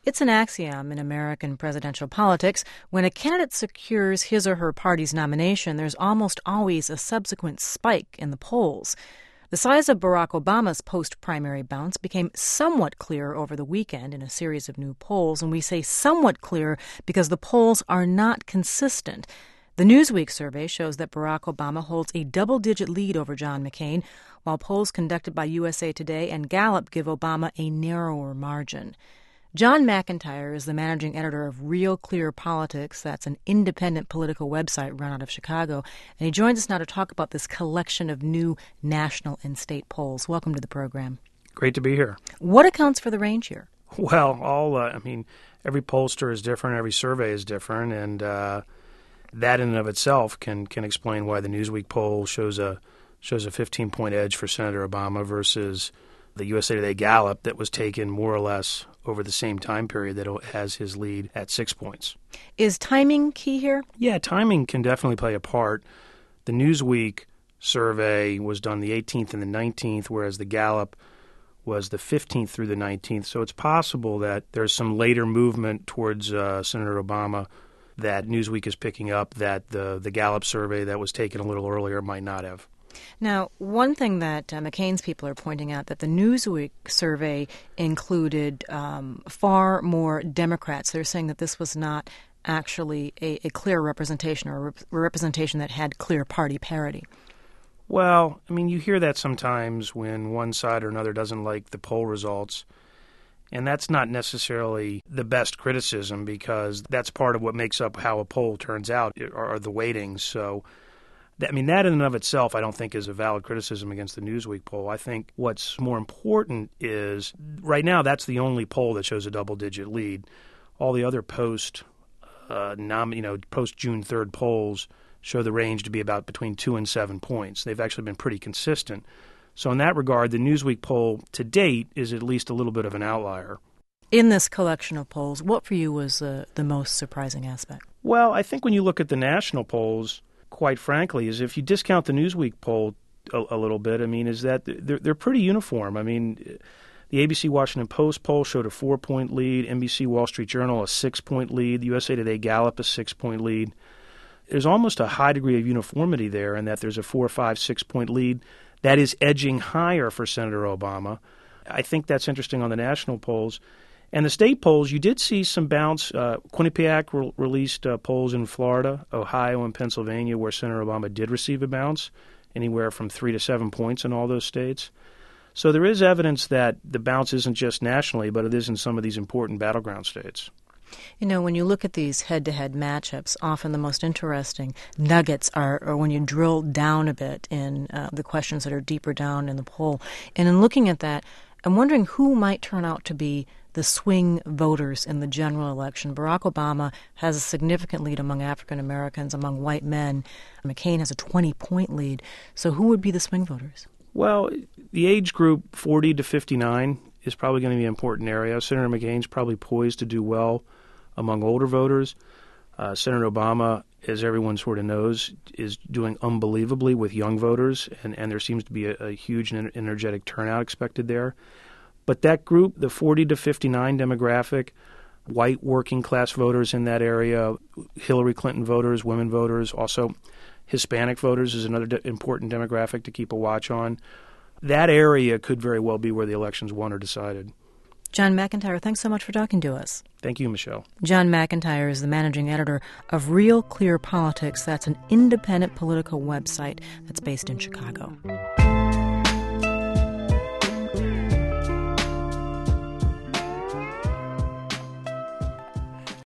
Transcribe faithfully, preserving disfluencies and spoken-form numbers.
It's an axiom in American presidential politics. When a candidate secures his or her party's nomination, there's almost always a subsequent spike in the polls. The size of Barack Obama's post-primary bounce became somewhat clear over the weekend in a series of new polls, and we say somewhat clear because the polls are not consistent. The Newsweek survey shows that Barack Obama holds a double-digit lead over John McCain, while polls conducted by U S A Today and Gallup give Obama a narrower margin. John McIntyre is the managing editor of Real Clear Politics. That's an independent political website run out of Chicago. And he joins us now to talk about this collection of new national and state polls. Welcome to the program. Great to be here. What accounts for the range here? Well, all uh, I mean, every pollster is different, every survey is different, and uh, that in and of itself can can explain why the Newsweek poll shows a shows a fifteen-point edge for Senator Obama versus the U S A Today Gallup that was taken more or less over the same time period that has his lead at six points. Is timing key here? Yeah, timing can definitely play a part. The Newsweek survey was done the eighteenth and the nineteenth, whereas the Gallup was the fifteenth through the nineteenth. So it's possible that there's some later movement towards uh, Senator Obama that Newsweek is picking up that the, the Gallup survey that was taken a little earlier might not have. Now, one thing that uh, McCain's people are pointing out that the Newsweek survey included um, far more Democrats. They're saying that this was not actually a, a clear representation or a rep- representation that had clear party parity. Well, I mean, you hear that sometimes when one side or another doesn't like the poll results. And that's not necessarily the best criticism because that's part of what makes up how a poll turns out are the weightings. So I mean, that in and of itself, I don't think is a valid criticism against the Newsweek poll. I think what's more important is right now that's the only poll that shows a double-digit lead. All the other post, uh, nom- you know, post June third polls show the range to be about between two and seven points. They've actually been pretty consistent. So in that regard, the Newsweek poll to date is at least a little bit of an outlier. In this collection of polls, what for you was uh, the most surprising aspect? Well, I think when you look at the national polls, quite frankly, is if you discount the Newsweek poll a, a little bit, I mean, is that they're, they're pretty uniform. I mean, the A B C Washington Post poll showed a four-point lead, N B C Wall Street Journal a six-point lead, the U S A Today Gallup a six-point lead. There's almost a high degree of uniformity there in that there's a four, five, six-point lead that is edging higher for Senator Obama. I think that's interesting on the national polls. And the state polls, you did see some bounce. Uh, Quinnipiac re- released uh, polls in Florida, Ohio, and Pennsylvania where Senator Obama did receive a bounce, anywhere from three to seven points in all those states. So there is evidence that the bounce isn't just nationally, but it is in some of these important battleground states. You know, when you look at these head-to-head matchups, often the most interesting nuggets are, are when you drill down a bit in uh, the questions that are deeper down in the poll. And in looking at that, I'm wondering who might turn out to be the swing voters in the general election. Barack Obama has a significant lead among African Americans, among white men. McCain has a twenty-point lead. So who would be the swing voters? Well, the age group forty to fifty-nine is probably going to be an important area. Senator McCain's probably poised to do well among older voters. Uh, Senator Obama, as everyone sort of knows, is doing unbelievably with young voters, and, and there seems to be a, a huge and energetic turnout expected there. But that group, the forty to fifty-nine demographic, white working class voters in that area, Hillary Clinton voters, women voters, also Hispanic voters is another de- important demographic to keep a watch on. That area could very well be where the election's won or decided. John McIntyre, thanks so much for talking to us. Thank you, Michelle. John McIntyre is the managing editor of Real Clear Politics. That's an independent political website that's based in Chicago.